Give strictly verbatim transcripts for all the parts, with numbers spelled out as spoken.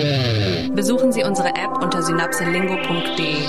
Besuchen Sie unsere App unter synapselingo punkt de.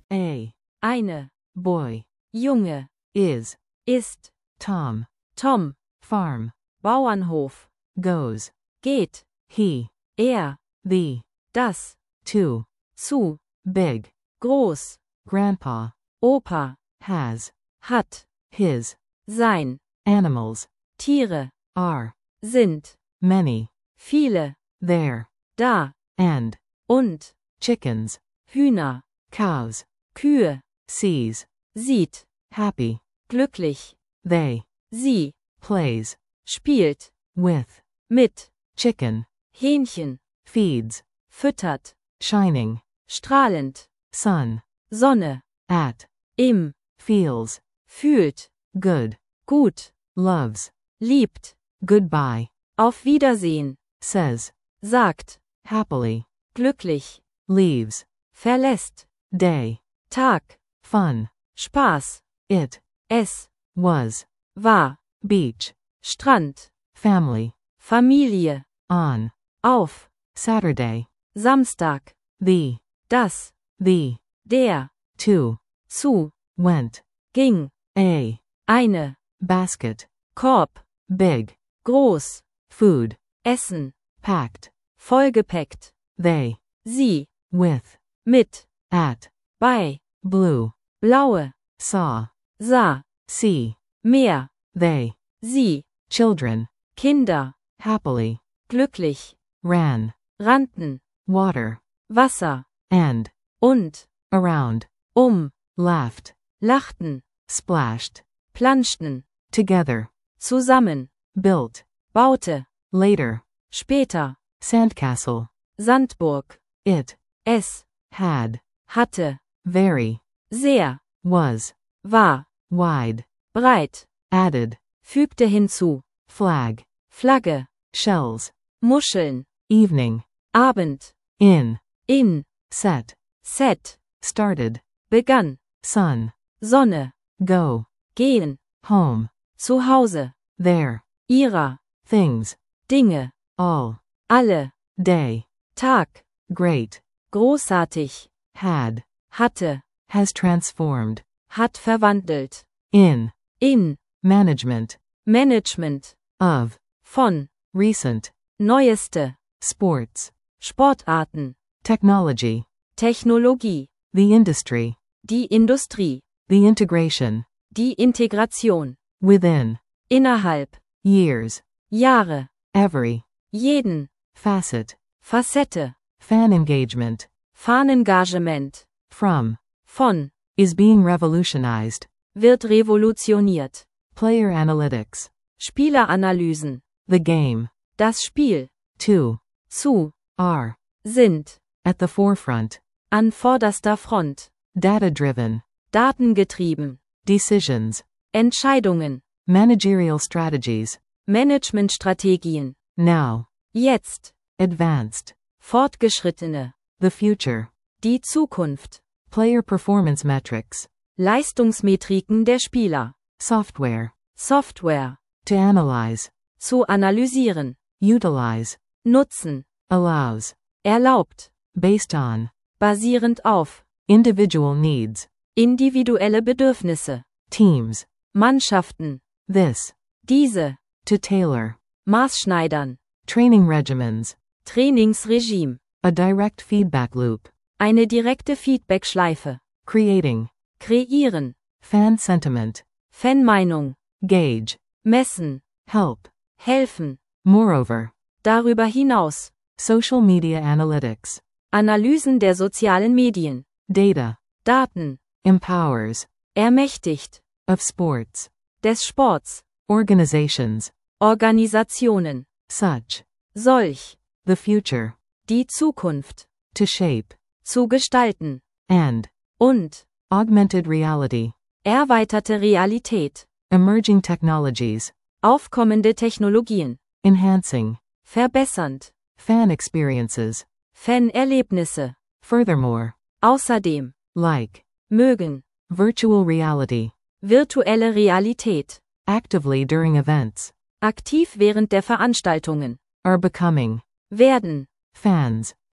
A. Eine. Boy. Junge. Is. Ist. Tom. Tom. Farm. Bauernhof. Goes. Geht. He. Er. The. Das. To. Zu. Big. Groß. Grandpa. Opa. Has. Hat. His. Sein. Animals. Tiere. Are. Sind. Many. Viele. There. Da. And. Und. Chickens. Hühner. Cows. Kühe. Sees. Sieht. Happy. Glücklich. They. Sie. Plays. Spielt. With. Mit. Chicken. Hähnchen. Feeds. Füttert. Shining. Strahlend. Sun. Sonne. At. Im. Feels. Fühlt. Good. Gut. Loves. Liebt. Goodbye. Auf Wiedersehen. Says. Sagt. Happily. Glücklich. Leaves. Verlässt. Day. Tag. Fun. Spaß. It. Es. Was. War. Beach. Strand. Family. Familie. On. Auf. Saturday. Samstag. The. Das. The. Der. To. Zu. Went. Ging. A. Eine. Basket. Korb. Big. Groß. Food. Essen. Packed. Vollgepackt. They. Sie. With. Mit. At. Bei. Blue. Blaue. Saw. Sah. See. Meer. They. Sie. Children. Kinder. Happily. Glücklich. Ran. Rannten. Water. Wasser. And. Und. Around. Um. Laughed. Lachten. Splashed. Planschten. Together. Zusammen. Built. Baute. Later. Später. Sandcastle. Sandburg. It. Es. Had. Hatte. Very. Sehr. Was. War. Wide. Breit. Added. Fügte hinzu. Flag. Flagge. Shells. Muscheln. Evening. Abend. In. In. Set. Set. Started. Begann. Sun. Sonne. Go. Gehen. Home. Zu Hause. There. Ihrer. Things. Dinge. All. Alle. Day. Tag. Great. Großartig. Had. Hatte. Has transformed. Hat verwandelt. In. In. Management. Management. Of. Von. Recent. Neueste. Sports. Sportarten. Technology. Technologie. The industry. Die Industrie. The integration. Die Integration. Within. Innerhalb. Years. Jahre. Every. Jeden. Facet. Facette. Fan engagement. Fanengagement. From. Von. Is being revolutionized. Wird revolutioniert. Player analytics. Spieleranalysen. The game. Das Spiel. To. Zu. Are. Sind. At the forefront. An vorderster Front. Data-driven. Datengetrieben. Decisions. Entscheidungen. Managerial strategies. Managementstrategien. Now. Jetzt. Advanced. Fortgeschrittene. The future. Die Zukunft. Player performance metrics. Leistungsmetriken der Spieler. Software. Software. To analyze. Zu analysieren. Utilize. Nutzen. Allows. Erlaubt. Based on. Basierend auf. Individual needs. Individuelle Bedürfnisse. Teams. Mannschaften. This. Diese. To tailor. Maßschneidern. Training regimens. Trainingsregime. A direct feedback loop. Eine direkte Feedbackschleife. Creating. Kreieren. Fan sentiment. Fanmeinung. Gauge. Messen. Help. Helfen. Moreover. Darüber hinaus. Social media analytics. Analysen der sozialen Medien. Data. Daten. Empowers. Ermächtigt. Of sports. Des Sports. Organizations. Organisationen. Such. Solch. The future. Die Zukunft. To shape. Zu gestalten. And. Und. Augmented reality. Erweiterte Realität. Emerging technologies. Aufkommende Technologien. Enhancing. Verbessernd. Fan experiences. Fanerlebnisse. Furthermore. Außerdem. Like. Mögen. Virtual reality. Virtuelle Realität. Actively during events. Aktiv während der Veranstaltungen. Are becoming. Werden. Fans.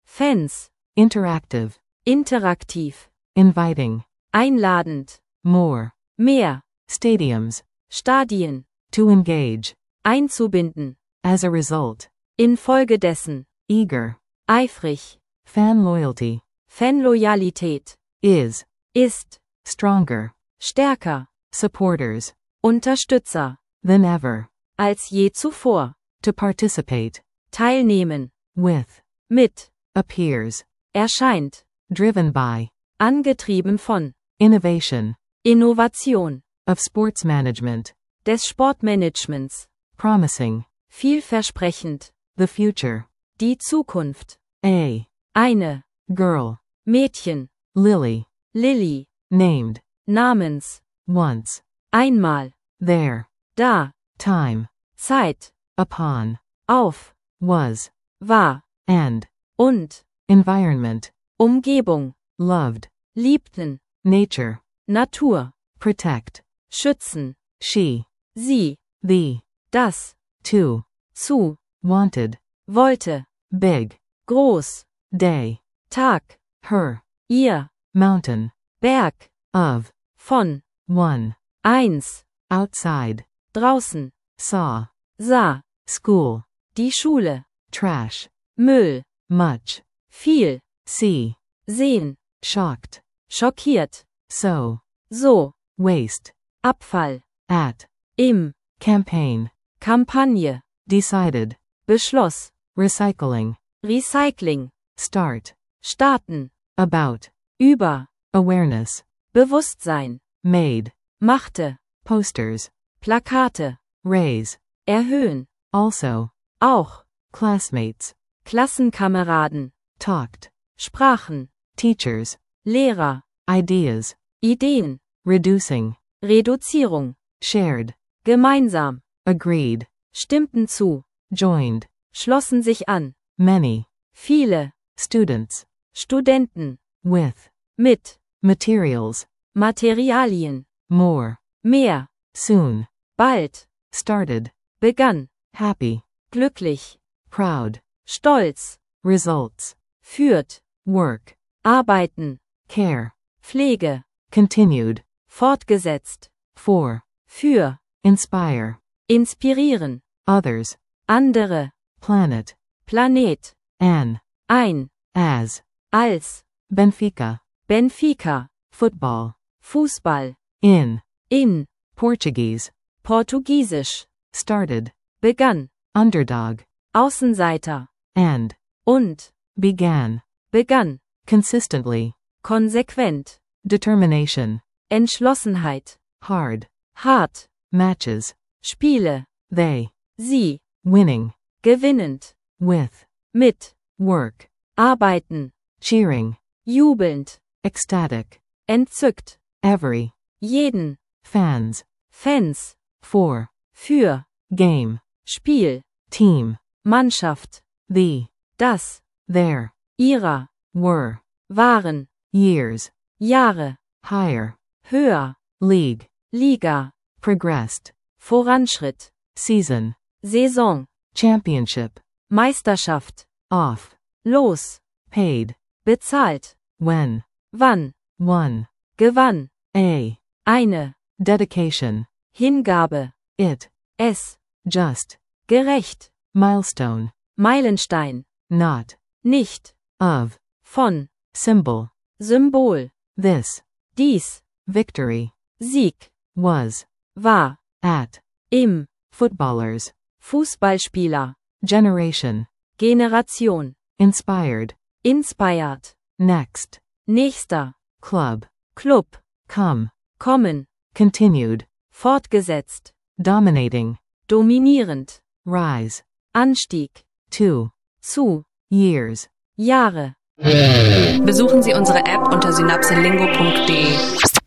Fans, interactive, interaktiv, inviting, einladend, more, mehr, stadiums, Stadien, to engage, einzubinden, as a result, infolgedessen, eager, eifrig, fan loyalty, Fanloyalität, is, ist, stronger, stärker, supporters, Unterstützer, than ever, als je zuvor, to participate, teilnehmen, with, mit, appears, erscheint, driven by, angetrieben von, innovation, Innovation, of sports management, des Sportmanagements, promising, vielversprechend, the future, die Zukunft, a, eine, girl, Mädchen, Lily, Lilly, named, namens, once, einmal, there, da, time, Zeit, upon, auf, was, war, and, und, environment, Umgebung, loved, liebten, nature, Natur, protect, schützen, she, sie, the, das, to, zu, wanted, wollte, big, groß, day, Tag, her, ihr, mountain, Berg, of, von, one, eins, outside, draußen, saw, sah, school, die Schule, trash, Müll, much, viel, see, sehen, shocked, schockiert, so, so, waste, Abfall, at, im, campaign, Kampagne, decided, Beschloss, recycling, Recycling, start, starten, about, über, awareness, Bewusstsein, made, machte, posters, Plakate, raise, erhöhen, also, auch, classmates, Klassenkameraden, talked, sprachen, teachers, Lehrer, ideas, Ideen, reducing, Reduzierung, shared, gemeinsam, agreed, stimmten zu, joined, schlossen sich an, many, viele, students, Studenten, with, mit, materials, Materialien, more, mehr, soon, bald, started, begann, happy, glücklich, proud, stolz, results, führt, work, arbeiten, care, Pflege, continued, fortgesetzt, for, für, inspire, inspirieren, others, andere, planet, Planet, an, ein, as, als, Benfica, Benfica, football, Fußball, in, in, Portuguese, Portugiesisch, started, begann, underdog, Außenseiter, and, und, began, begann, consistently, konsequent, determination, Entschlossenheit, hard, hart, matches, Spiele, they, sie, winning, gewinnend, with, mit, work, arbeiten, cheering, jubelnd, ecstatic, entzückt, every, jeden, fans, Fans, for, für, game, Spiel, team, Mannschaft, the, das, their, ihrer, were, waren, years, Jahre, higher, höher, league, Liga, progressed, Voranschritt, season, Saison, championship, Meisterschaft, off, los, paid, bezahlt, when, wann, won, gewann, a, eine, dedication, Hingabe, it, es, just, gerecht, milestone, Meilenstein, not, nicht, of, von, symbol, Symbol, this, dies, victory, Sieg, was, war, at, im, footballers, Fußballspieler, generation, Generation, inspired, inspired, next, nächster, club, Club, come, kommen, continued, fortgesetzt, dominating, dominierend, rise, Anstieg, two, zu, years. Jahre. Besuchen Sie unsere App unter synapselingo punkt de.